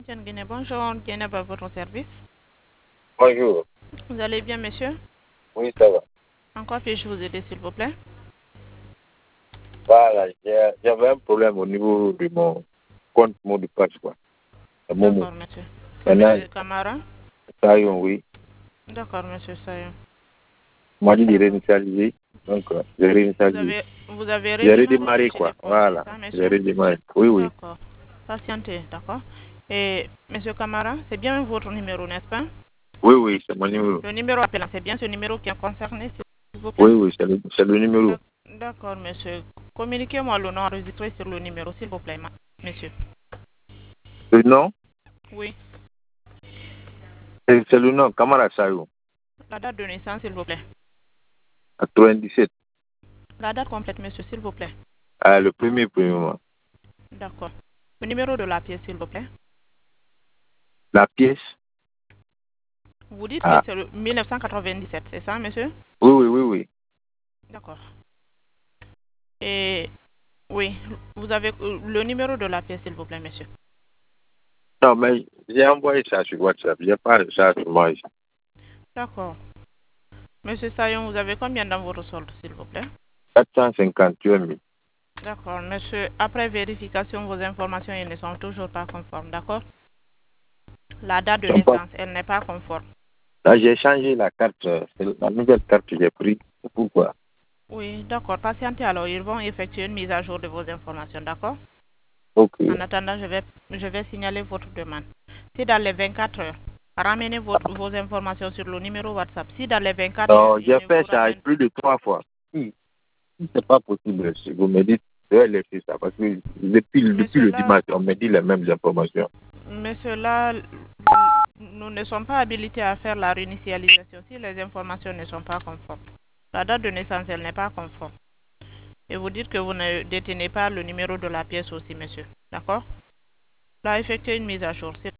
Tiens, Guinée, bonjour, Guinée à votre service. Bonjour. Vous allez bien, monsieur? Oui, ça va. En quoi puis-je vous aider, s'il vous plaît? Voilà, j'avais un problème au niveau de mon compte mot de passe, quoi. À Momo. D'accord, monsieur. C'est Maintenant, monsieur Camara? ça y est, oui. D'accord, monsieur Sayon. Moi, j'ai D'accord. réinitialisé. Donc, j'ai réinitialisé. Vous avez J'ai redémarré le redémarré, quoi. téléphone, c'est Voilà. ça, J'ai monsieur? redémarré. Oui, oui. D'accord. Patientez, d'accord. Et, monsieur Camara, c'est bien votre numéro, n'est-ce pas? Oui, oui, c'est mon numéro. Le numéro appelant, c'est bien ce numéro qui est concerné, s'il vous plaît? Oui, oui, c'est le numéro. D'accord, monsieur. Communiquez-moi le nom enregistré sur le numéro, s'il vous plaît, monsieur. Le nom, Oui. c'est le nom, Kamara Sayo. La date de naissance, s'il vous plaît. 97. La date complète, monsieur, s'il vous plaît. Ah, le premier mois. D'accord. Le numéro de la pièce, s'il vous plaît. La pièce. Vous dites que Ah, c'est le 1997, c'est ça, monsieur? oui, oui, oui, oui. D'accord. Et oui, vous avez le numéro de la pièce, s'il vous plaît, monsieur. Non, mais j'ai envoyé ça sur WhatsApp. J'ai pas ça sur moi ici. D'accord. Monsieur Sayon, vous avez combien dans votre solde, s'il vous plaît? 458 000. D'accord, monsieur. Après vérification, vos informations, elles ne sont toujours pas conformes, d'accord? La date de Ils sont pas. naissance, elle n'est pas conforme. Là, j'ai changé la carte. C'est la nouvelle carte que j'ai prise. C'est pourquoi. Oui, d'accord. Patientez alors, ils vont effectuer une mise à jour de vos informations, d'accord? Ok. En attendant, je vais signaler votre demande. Si dans les 24 heures, ramenez vos informations sur le numéro WhatsApp. Si dans les 24 heures, Non, il j'ai ne vous fait ça ramène... plus de 3 fois. Si c'est pas possible, si vous me dites, je vais laisser ça. Parce que depuis Monsieur le là, dimanche, on me dit les mêmes informations. monsieur là, nous ne sommes pas habilités à faire la réinitialisation si les informations ne sont pas conformes. La date de naissance, elle n'est pas conforme. Et vous dites que vous ne détenez pas le numéro de la pièce aussi, monsieur. D'accord? Là, effectuez une mise à jour.